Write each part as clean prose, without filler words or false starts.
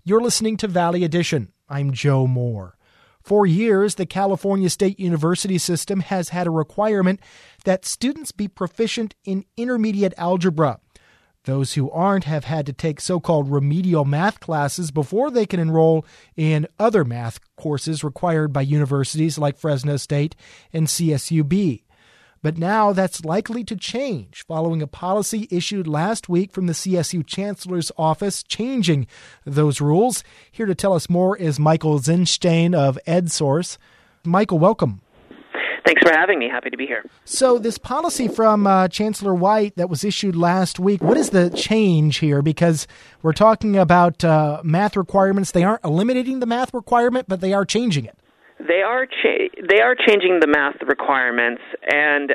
You're listening to Valley Edition. I'm Joe Moore. For years, the California State University system has had a requirement that students be proficient in intermediate algebra. Those who aren't have had to take so-called remedial math classes before they can enroll in other math courses required by universities like Fresno State and CSUB. But now that's likely to change following a policy issued last week from the CSU Chancellor's Office changing those rules. Here to tell us more is Michael Zinstein of EdSource. Michael, welcome. Thanks for having me. Happy to be here. So this policy from Chancellor White that was issued last week, what is the change here? Because we're talking about math requirements. They aren't eliminating the math requirement, but they are changing it. They are changing the math requirements, and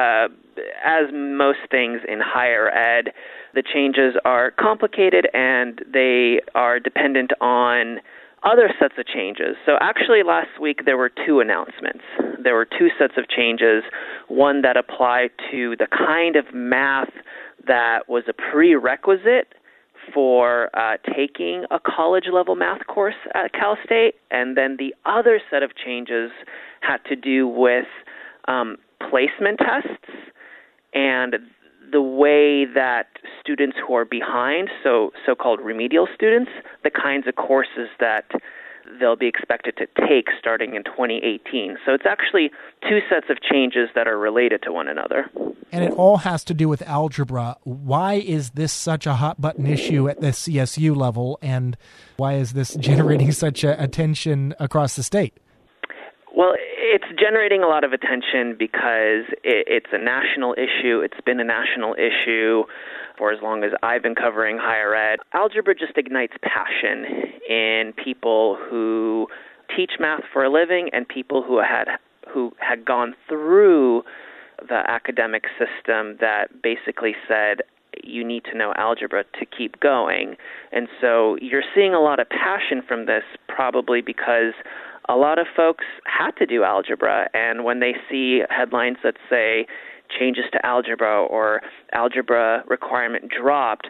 as most things in higher ed, the changes are complicated and they are dependent on other sets of changes. So actually last week there were two announcements. There were two sets of changes, one that applied to the kind of math that was a prerequisite for taking a college-level math course at Cal State, and then the other set of changes had to do with placement tests and the way that students who are behind, so-called remedial students, the kinds of courses that they'll be expected to take starting in 2018. So it's actually two sets of changes that are related to one another. And it all has to do with algebra. Why is this such a hot-button issue at the CSU level, and why is this generating such attention across the state? Well, it's generating a lot of attention because it's a national issue. It's been a national issue for as long as I've been covering higher ed. Algebra just ignites passion in people who teach math for a living and people who had gone through the academic system that basically said you need to know algebra to keep going. And so you're seeing a lot of passion from this, probably because a lot of folks had to do algebra, and when they see headlines that say changes to algebra or algebra requirement dropped,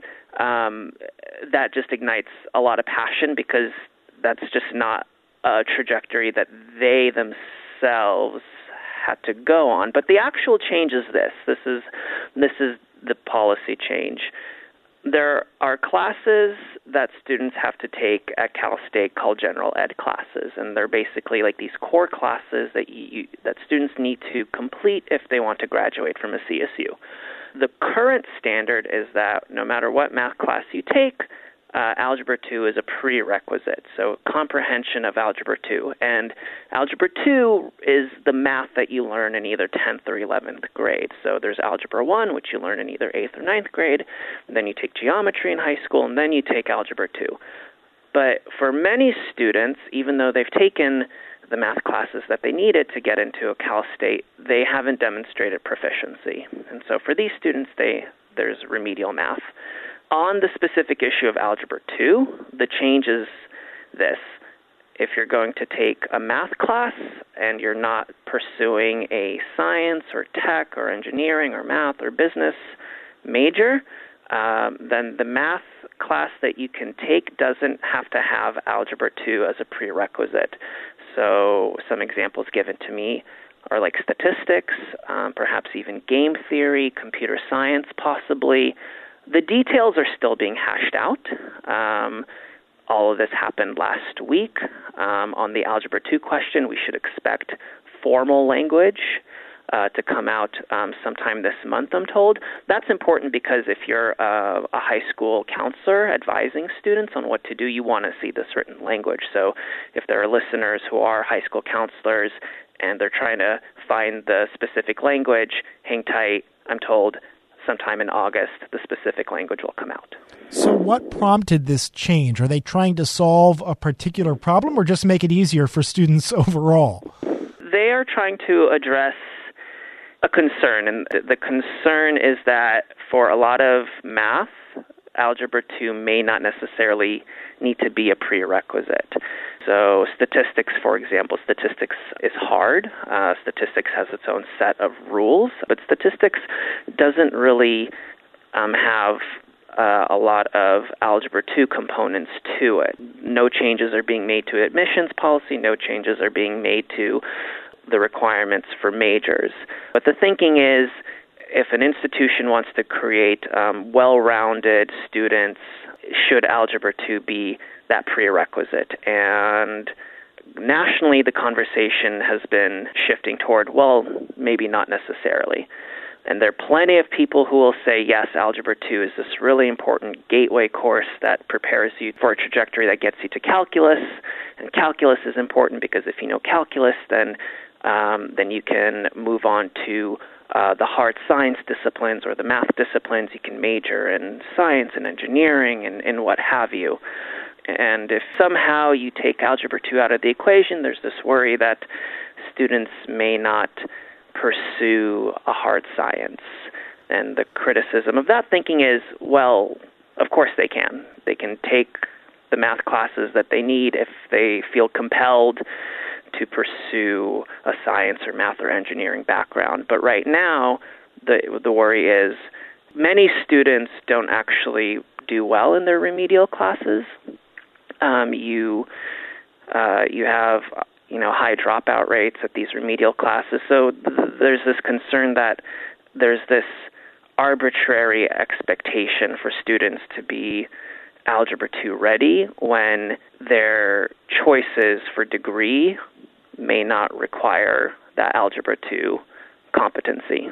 that just ignites a lot of passion because that's just not a trajectory that they themselves had to go on. But the actual change is this. This is the policy change. There are classes that students have to take at Cal State called general ed classes, and they're basically like these core classes that students need to complete if they want to graduate from a CSU. The current standard is that no matter what math class you take, Algebra 2 is a prerequisite, so comprehension of Algebra 2. And Algebra 2 is the math that you learn in either 10th or 11th grade. So there's Algebra 1, which you learn in either 8th or 9th grade, then you take geometry in high school, and then you take Algebra 2. But for many students, even though they've taken the math classes that they needed to get into a Cal State, they haven't demonstrated proficiency. And so for these students, there's remedial math. On the specific issue of Algebra 2, the change is this. If you're going to take a math class and you're not pursuing a science or tech or engineering or math or business major, then the math class that you can take doesn't have to have Algebra 2 as a prerequisite. So some examples given to me are like statistics, perhaps even game theory, computer science possibly. The details are still being hashed out. All of this happened last week. On the Algebra 2 question, we should expect formal language to come out sometime this month, I'm told. That's important because if you're a high school counselor advising students on what to do, you want to see this written language. So if there are listeners who are high school counselors and they're trying to find the specific language, hang tight, I'm told. Sometime in August, the specific language will come out. So what prompted this change? Are they trying to solve a particular problem or just make it easier for students overall? They are trying to address a concern, and the concern is that for a lot of math, Algebra 2 may not necessarily need to be a prerequisite. So statistics, for example, statistics is hard. Statistics has its own set of rules, but statistics doesn't really have a lot of Algebra 2 components to it. No changes are being made to admissions policy, no changes are being made to the requirements for majors. But the thinking is, if an institution wants to create well-rounded students, should Algebra 2 be that prerequisite? And nationally, the conversation has been shifting toward, well, maybe not necessarily. And there are plenty of people who will say, yes, Algebra 2 is this really important gateway course that prepares you for a trajectory that gets you to calculus. And calculus is important because if you know calculus, then you can move on to the hard science disciplines or the math disciplines. You can major in science and engineering and what have you. And if somehow you take Algebra 2 out of the equation, there's this worry that students may not pursue a hard science. And the criticism of that thinking is, well, of course they can. They can take the math classes that they need if they feel compelled to pursue a science or math or engineering background. But right now, the worry is many students don't actually do well in their remedial classes. You have high dropout rates at these remedial classes. So there's this concern that there's this arbitrary expectation for students to be Algebra 2 ready when their choices for degree may not require that Algebra 2 competency.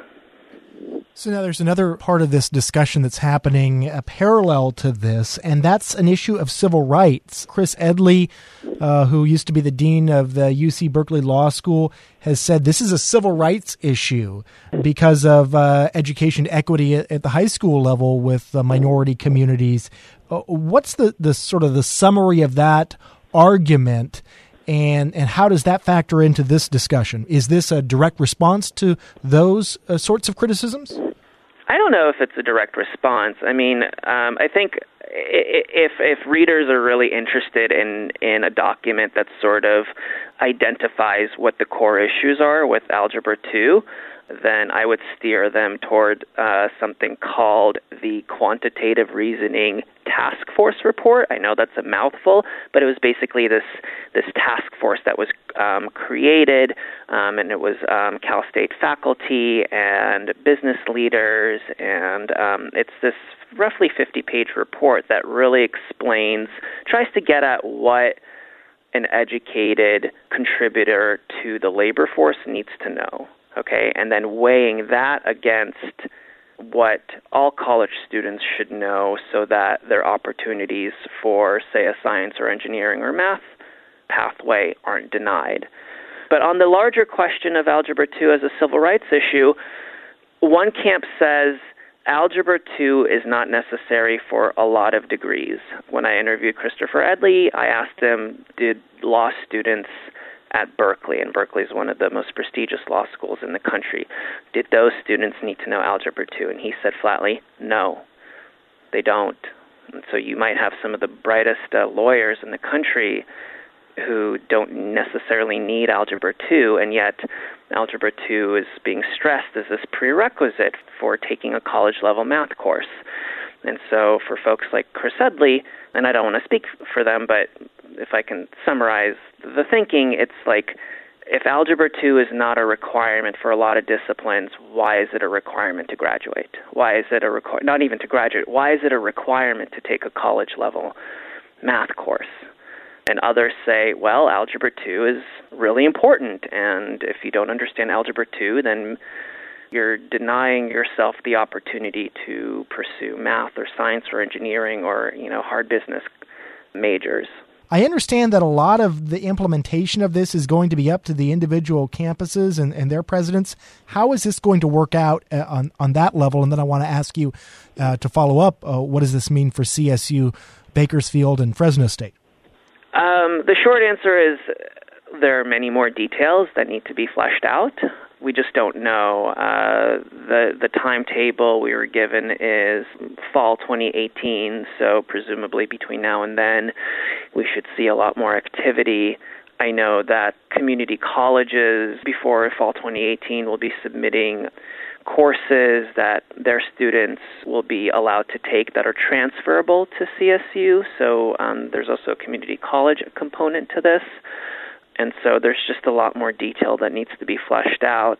So now there's another part of this discussion that's happening parallel to this, and that's an issue of civil rights. Chris Edley, who used to be the dean of the UC Berkeley Law School, has said this is a civil rights issue because of education equity at the high school level with minority communities. What's the sort of the summary of that argument? And how does that factor into this discussion? Is this a direct response to those sorts of criticisms? I don't know if it's a direct response. I mean, I think if readers are really interested in a document that sort of identifies what the core issues are with Algebra 2, then I would steer them toward something called the Quantitative Reasoning Task Force Report. I know that's a mouthful, but it was basically this task force that was created, and it was Cal State faculty and business leaders, and it's this roughly 50-page report that really tries to get at what an educated contributor to the labor force needs to know. Okay, and then weighing that against what all college students should know so that their opportunities for, say, a science or engineering or math pathway aren't denied. But on the larger question of Algebra 2 as a civil rights issue, one camp says Algebra 2 is not necessary for a lot of degrees. When I interviewed Christopher Edley, I asked him, did law students at Berkeley, and Berkeley is one of the most prestigious law schools in the country, did those students need to know Algebra 2? And he said flatly, no, they don't. And so you might have some of the brightest lawyers in the country who don't necessarily need Algebra 2, and yet Algebra 2 is being stressed as this prerequisite for taking a college-level math course. And so for folks like Chris Edley, and I don't want to speak for them, but if I can summarize the thinking, it's like if Algebra 2 is not a requirement for a lot of disciplines, why is it a requirement to graduate? Why is it not even to graduate, why is it a requirement to take a college-level math course? And others say, well, Algebra 2 is really important, and if you don't understand Algebra 2, then you're denying yourself the opportunity to pursue math or science or engineering or, hard business majors. I understand that a lot of the implementation of this is going to be up to the individual campuses and their presidents. How is this going to work out on that level? And then I want to ask you to follow up, what does this mean for CSU, Bakersfield, and Fresno State? The short answer is there are many more details that need to be fleshed out. We just don't know. The timetable we were given is fall 2018, so presumably between now and then we should see a lot more activity. I know that community colleges before fall 2018 will be submitting courses that their students will be allowed to take that are transferable to CSU. So there's also a community college component to this. And so there's just a lot more detail that needs to be fleshed out.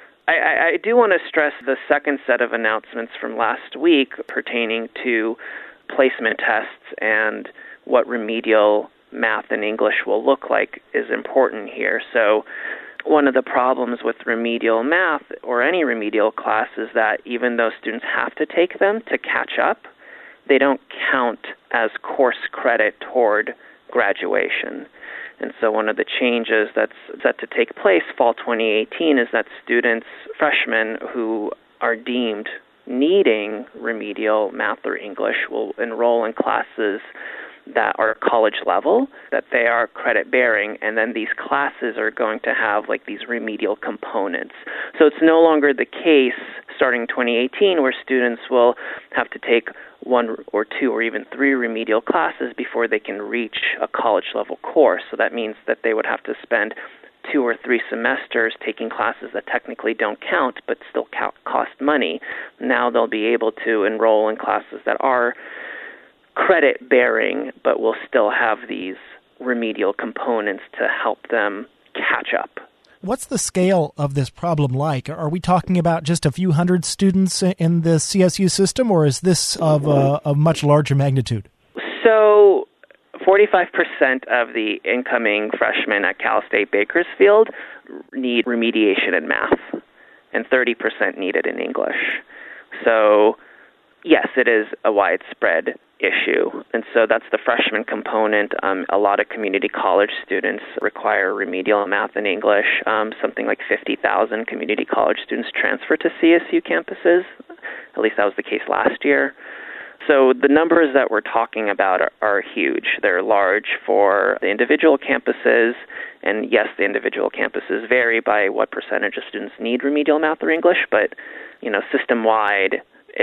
I do want to stress the second set of announcements from last week pertaining to placement tests and what remedial math and English will look like is important here. So one of the problems with remedial math or any remedial class is that even though students have to take them to catch up, they don't count as course credit toward graduation. And so one of the changes that's set to take place fall 2018 is that students, freshmen who are deemed needing remedial math or English will enroll in classes that are college level, that they are credit bearing, and then these classes are going to have like these remedial components. So it's no longer the case starting 2018 where students will have to take 1 or 2 or even 3 remedial classes before they can reach a college level course. So that means that they would have to spend 2 or 3 semesters taking classes that technically don't count but still cost money. Now they'll be able to enroll in classes that are credit bearing but will still have these remedial components to help them catch up. What's the scale of this problem like? Are we talking about just a few hundred students in the CSU system, or is this of a much larger magnitude? So 45% of the incoming freshmen at Cal State Bakersfield need remediation in math, and 30% need it in English. So yes, it is a widespread issue. And so that's the freshman component. A lot of community college students require remedial math and English. Something like 50,000 community college students transfer to CSU campuses. At least that was the case last year. So the numbers that we're talking about are huge. They're large for the individual campuses. And yes, the individual campuses vary by what percentage of students need remedial math or English. But, system-wide,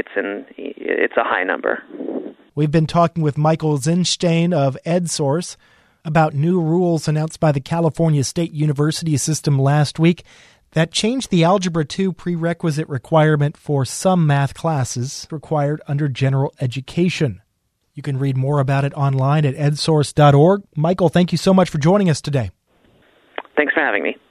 it's a high number. We've been talking with Michael Zinstein of EdSource about new rules announced by the California State University system last week that changed the Algebra 2 prerequisite requirement for some math classes required under general education. You can read more about it online at edsource.org. Michael, thank you so much for joining us today. Thanks for having me.